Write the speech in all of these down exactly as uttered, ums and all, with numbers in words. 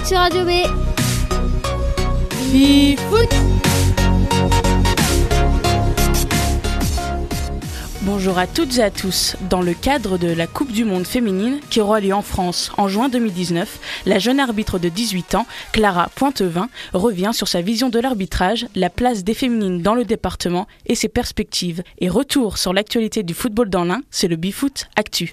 sur Radio B. Bifoot. Bonjour à toutes et à tous. Dans le cadre de la Coupe du Monde féminine qui aura lieu en France en juin deux mille dix-neuf, la jeune arbitre de dix-huit ans, Clara Poitevin, revient sur sa vision de l'arbitrage, la place des féminines dans le département et ses perspectives. Et retour sur l'actualité du football dans l'Ain, c'est le Bifoot Actu.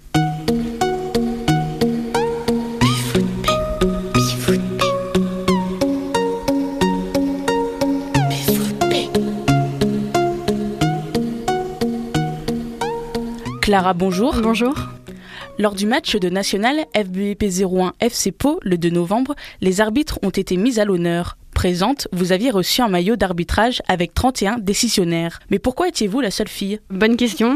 Clara, bonjour. Bonjour. Lors du match de National F B P zéro un F C Pau le deux novembre, les arbitres ont été mis à l'honneur. Présente, vous aviez reçu un maillot d'arbitrage avec trente et un décisionnaires. Mais pourquoi étiez-vous la seule fille ? Bonne question.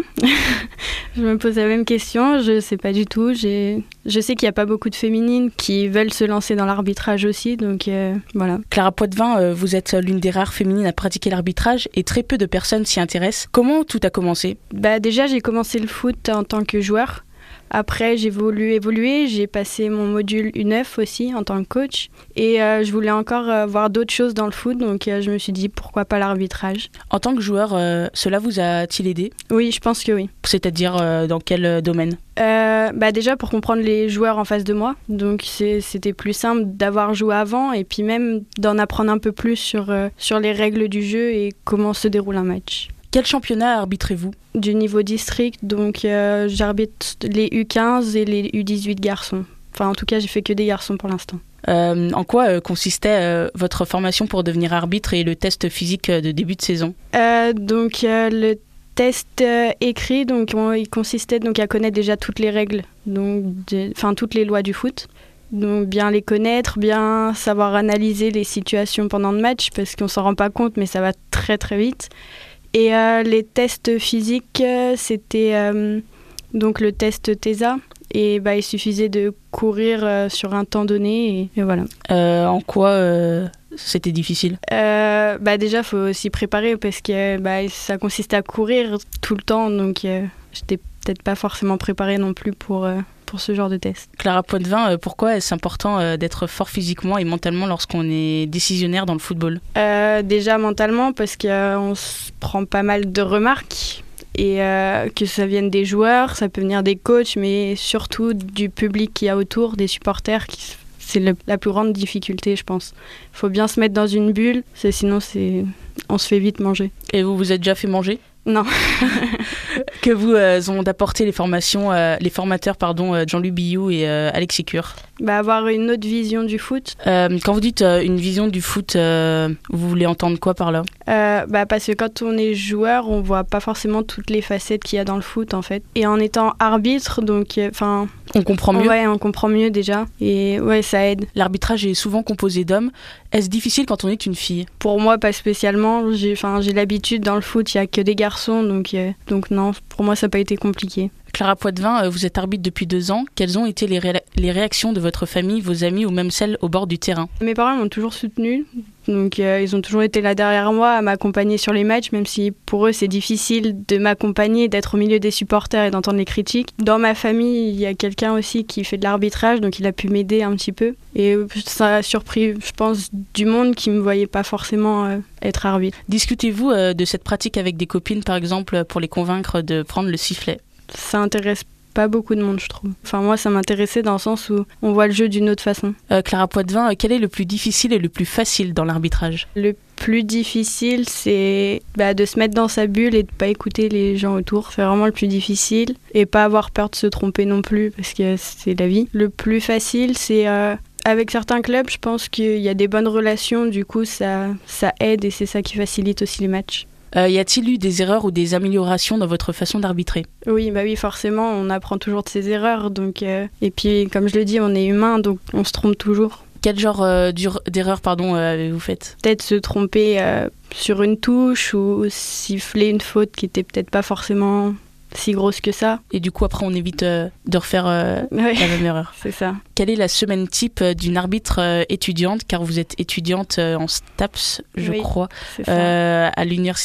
Je me pose la même question, je ne sais pas du tout. J'ai... Je sais qu'il n'y a pas beaucoup de féminines qui veulent se lancer dans l'arbitrage aussi, donc euh, voilà. Clara Poitevin, euh, vous êtes l'une des rares féminines à pratiquer l'arbitrage et très peu de personnes s'y intéressent. Comment tout a commencé ? Bah, déjà, j'ai commencé le foot en tant que joueur. Après, j'ai voulu évoluer, j'ai passé mon module U neuf aussi en tant que coach. Et euh, je voulais encore euh, voir d'autres choses dans le foot, donc euh, je me suis dit pourquoi pas l'arbitrage. En tant que joueur, euh, cela vous a-t-il aidé ? Oui, je pense que oui. C'est-à-dire euh, dans quel euh, domaine ? euh, bah Déjà pour comprendre les joueurs en face de moi. Donc c'est, c'était plus simple d'avoir joué avant et puis même d'en apprendre un peu plus sur, euh, sur les règles du jeu et comment se déroule un match. Quel championnat arbitrez-vous ? Du niveau district, donc euh, j'arbitre les U quinze et les U dix-huit garçons. Enfin, en tout cas, j'ai fait que des garçons pour l'instant. Euh, en quoi euh, consistait euh, votre formation pour devenir arbitre et le test physique de début de saison ? euh, Donc, euh, le test euh, écrit, donc, on, il consistait donc, à connaître déjà toutes les règles, donc, de, enfin, toutes les lois du foot. Donc, bien les connaître, bien savoir analyser les situations pendant le match, parce qu'on ne s'en rend pas compte, mais ça va très, très vite. Et euh, les tests physiques, euh, c'était euh, donc le test TESA. Et bah, il suffisait de courir euh, sur un temps donné et, et voilà. Euh, en quoi euh, c'était difficile ? euh, bah, Déjà, il faut s'y préparer parce que bah, ça consiste à courir tout le temps. Donc, euh, j'étais peut-être pas forcément préparée non plus pour... Euh, pour ce genre de test. Clara Poitevin, pourquoi est-ce important d'être fort physiquement et mentalement lorsqu'on est décisionnaire dans le football ? euh, Déjà mentalement parce qu'on se prend pas mal de remarques et euh, que ça vienne des joueurs, ça peut venir des coachs, mais surtout du public qu'il y a autour, des supporters. Qui, c'est le, la plus grande difficulté, je pense. Il faut bien se mettre dans une bulle, c'est, sinon c'est, on se fait vite manger. Et vous vous êtes déjà fait manger ? Non. Que vous euh, ont apporté les formations, euh, les formateurs pardon, euh, Jean-Louis Billou et euh, Alexis Cure ? Bah, avoir une autre vision du foot. Euh, quand vous dites euh, une vision du foot, euh, vous voulez entendre quoi par là ? euh, bah, Parce que quand on est joueur, on voit pas forcément toutes les facettes qu'il y a dans le foot en fait. Et en étant arbitre, donc enfin. Euh, on comprend mieux. Ouais, on comprend mieux déjà. Et ouais, ça aide. L'arbitrage est souvent composé d'hommes. Est-ce difficile quand on est une fille ? Pour moi, pas spécialement. J'ai, enfin, j'ai l'habitude dans le foot, il y a que des garçons, donc euh, donc non. Pour moi, ça n'a pas été compliqué. Clara Poitevin, vous êtes arbitre depuis deux ans. Quelles ont été les, ré- les réactions de votre famille, vos amis ou même celles au bord du terrain ? Mes parents m'ont toujours soutenue. Donc euh, ils ont toujours été là derrière moi à m'accompagner sur les matchs, même si pour eux c'est difficile de m'accompagner, d'être au milieu des supporters et d'entendre les critiques. Dans ma famille, il y a quelqu'un aussi qui fait de l'arbitrage, donc il a pu m'aider un petit peu. Et ça a surpris, je pense, du monde qui ne me voyait pas forcément euh, être arbitre. Discutez-vous euh, de cette pratique avec des copines, par exemple, pour les convaincre de prendre le sifflet ? Ça intéresse pas beaucoup de monde, je trouve. Enfin, moi, ça m'intéressait dans le sens où on voit le jeu d'une autre façon. Euh, Clara Poitevin, quel est le plus difficile et le plus facile dans l'arbitrage ? Le plus difficile, c'est bah, de se mettre dans sa bulle et de pas écouter les gens autour. C'est vraiment le plus difficile. Et pas avoir peur de se tromper non plus, parce que c'est la vie. Le plus facile, c'est... Euh, avec certains clubs, je pense qu'il y a des bonnes relations. Du coup, ça, ça aide et c'est ça qui facilite aussi les matchs. Euh, y a-t-il eu des erreurs ou des améliorations dans votre façon d'arbitrer ? Oui, bah oui, forcément, on apprend toujours de ses erreurs. Donc, euh, et puis, comme je le dis, on est humain, donc on se trompe toujours. Quel genre euh, d'erreur pardon, euh, avez-vous fait ? Peut-être se tromper euh, sur une touche ou siffler une faute qui n'était peut-être pas forcément si grosse que ça. Et du coup, après, on évite euh, de refaire euh, ouais, la même erreur. C'est ça. Quelle est la semaine type d'une arbitre euh, étudiante, car vous êtes étudiante euh, en STAPS, je oui, crois, c'est ça. Euh, à l'Université Lyon un ?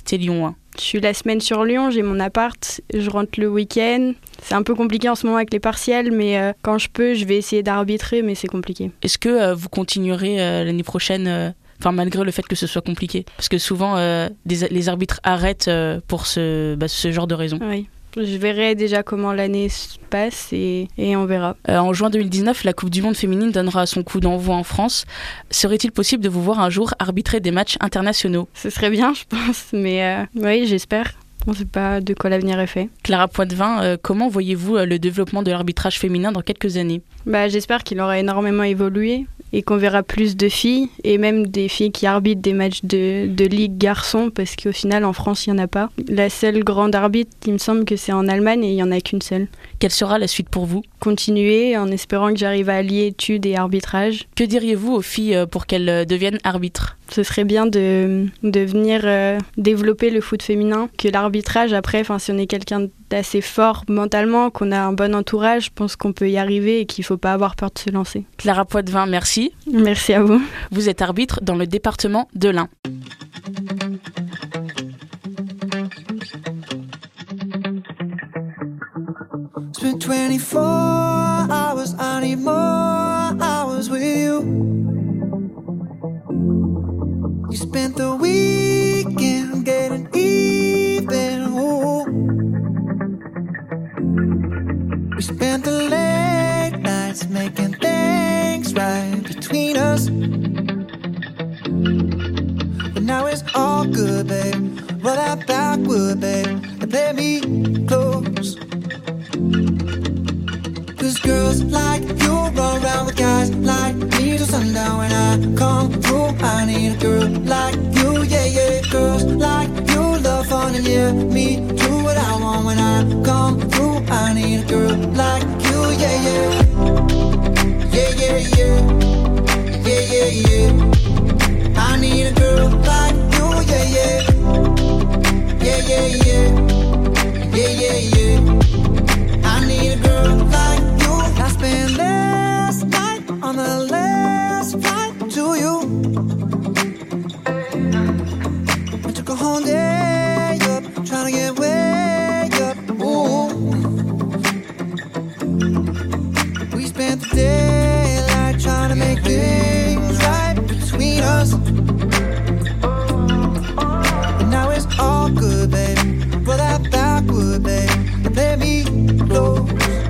Je suis la semaine sur Lyon, j'ai mon appart, je rentre le week-end. C'est un peu compliqué en ce moment avec les partiels, mais euh, quand je peux, je vais essayer d'arbitrer, mais c'est compliqué. Est-ce que euh, vous continuerez euh, l'année prochaine, euh, enfin malgré le fait que ce soit compliqué? Parce que souvent, euh, des, les arbitres arrêtent euh, pour ce, bah, ce genre de raisons. Oui. Je verrai déjà comment l'année se passe et, et on verra. Euh, en juin deux mille dix-neuf, la Coupe du Monde féminine donnera son coup d'envoi en France. Serait-il possible de vous voir un jour arbitrer des matchs internationaux? Ce serait bien, je pense, mais euh, oui, j'espère. On ne sait pas de quoi l'avenir est fait. Clara Poitvin, euh, comment voyez-vous euh, le développement de l'arbitrage féminin dans quelques années? Bah, j'espère qu'il aura énormément évolué et qu'on verra plus de filles et même des filles qui arbitrent des matchs de, de ligue garçons parce qu'au final en France il n'y en a pas. La seule grande arbitre, il me semble que c'est en Allemagne et il n'y en a qu'une seule. Quelle sera la suite pour vous? Continuer en espérant que j'arrive à allier études et arbitrage. Que diriez-vous aux filles pour qu'elles deviennent arbitres? Ce serait bien de, de venir euh, développer le foot féminin, que l'arbitrage après, si on est quelqu'un d'assez fort mentalement, qu'on a un bon entourage, je pense qu'on peut y arriver et qu'il ne faut pas avoir peur de se lancer. Clara Poitvin, merci. Merci à vous. Vous êtes arbitre dans le département de l'Ain. It's been twenty-four hours, I need more hours with you. You spent the weekend getting even, ooh. We spent the late nights making things right between us. But now it's all good, babe. Roll that backward, babe, and play me close. Cause girls like you run around with guys like me till sundown. When I come through, I need a girl like you, yeah, yeah. Girls like you love fun and yeah, me do what I want. When I come through, I need a girl like you, yeah, yeah. Yeah, yeah, yeah. Yeah, yeah, yeah. I need a girl like you, yeah, yeah. Yeah, yeah, yeah. Yeah, yeah, yeah. I need a girl like you. I spent last night on the last flight to you. I took a whole day up, trying to get way up. Ooh. We spent the daylight trying to make things right between us. And now it's all good, baby. Roll that backward, babe, and let me close.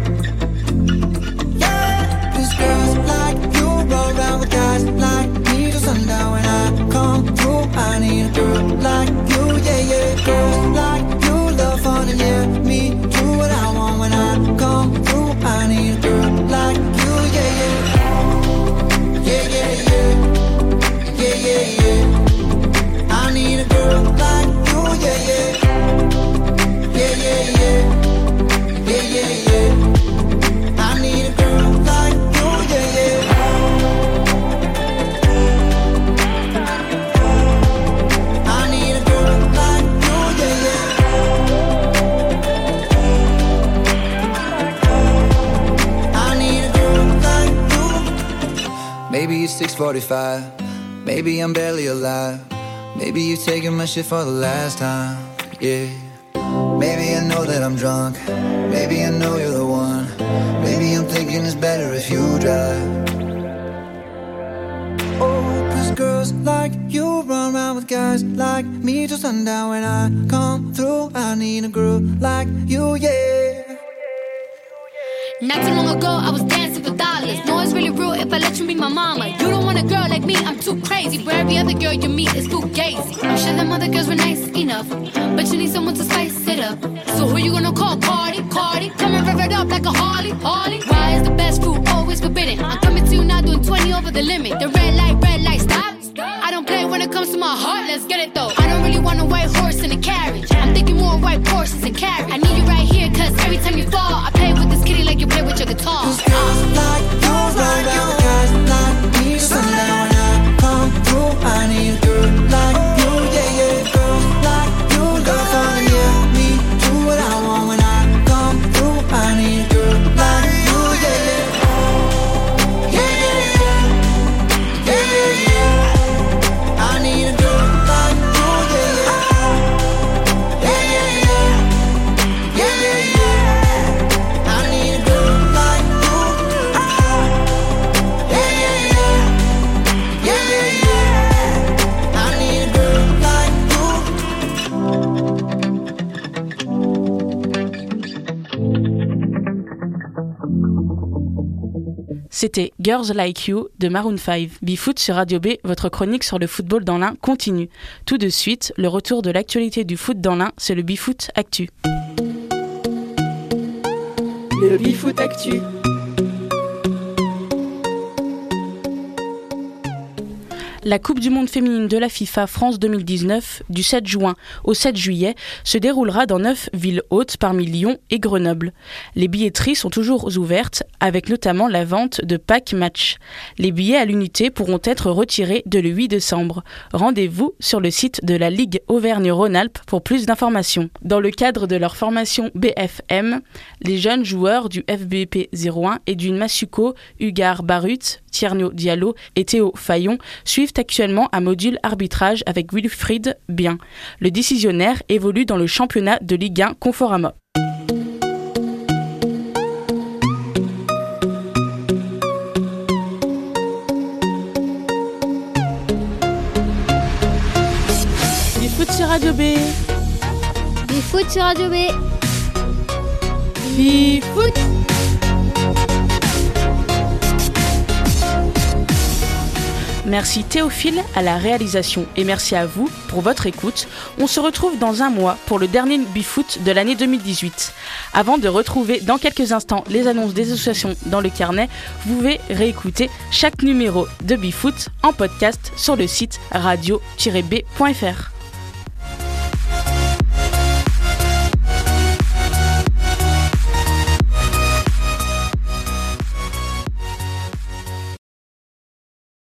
Yeah, cause girls like you run around with guys like me till sundown. When I come through, I need a girl like you, yeah, yeah. Girls like you love fun and yeah, me do what I want. When I come through, I need a girl like you, yeah, yeah. Yeah, yeah, yeah. Yeah, yeah, yeah. I need a girl like you, yeah, yeah. Yeah, yeah, yeah. Yeah, yeah, yeah. I need a girl like you, yeah, yeah. I need a girl like you, yeah, yeah. I need a girl like you. Maybe it's six forty-five. Maybe I'm barely alive. Maybe you're taking my shit for the last time, yeah. Maybe I know that I'm drunk. Maybe I know you're the one. Maybe I'm thinking it's better if you drive. Oh, cause girls like you run around with guys like me till sundown. When I come through, I need a girl like you, yeah. Not too long ago, I was dancing for dollars. No, it's really real if I let you be my mama. You don't want a girl like me, I'm too crazy. Where every other girl you meet is fugazi. I'm sure them other girls were nice enough, but you need someone to spice it up. So who you gonna call? Cardi, Cardi. Come and rev it up like a Harley, Harley. Why is the best food always forbidden? I'm coming to you now doing twenty over the limit. The red light, red light, stop. I don't play when it comes to my heart, let's get it though. I don't really want a white horse in a carriage. I'm thinking more white horses and carriage. I need you right here, cause every time you fall, I play with this kitty like you play with your guitar. Cause girls like you run around with guys like me till sundown. When I come through, I need a girl like you, yeah, yeah. Girls like you love fun and yeah, me do what I want. When I come through, I need a girl like you, yeah, yeah. Yeah, yeah, yeah. C'était Girls Like You de Maroon cinq. Bifoot sur Radio B, votre chronique sur le football dans l'Ain continue. Tout de suite, le retour de l'actualité du foot dans l'Ain, c'est le Bifoot Actu. Le Bifoot Actu. La Coupe du monde féminine de la FIFA France deux mille dix-neuf, du sept juin au sept juillet, se déroulera dans neuf villes hôtes parmi Lyon et Grenoble. Les billetteries sont toujours ouvertes, avec notamment la vente de packs match. Les billets à l'unité pourront être retirés dès le huit décembre. Rendez-vous sur le site de la Ligue Auvergne-Rhône-Alpes pour plus d'informations. Dans le cadre de leur formation B F M, les jeunes joueurs du F B P zéro un et du Masuko, Hugar Barut, Tierno Diallo et Théo Fayon suivent actuellement un module arbitrage avec Wilfried Bien. Le décisionnaire évolue dans le championnat de Ligue un Conforama. Bifoot sur Radio B. Bifoot sur Radio B. Bifoot. Merci Théophile à la réalisation et merci à vous pour votre écoute. On se retrouve dans un mois pour le dernier Bifoot de l'année deux mille dix-huit. Avant de retrouver dans quelques instants les annonces des associations dans le carnet, vous pouvez réécouter chaque numéro de Bifoot en podcast sur le site radio tiret b point f r.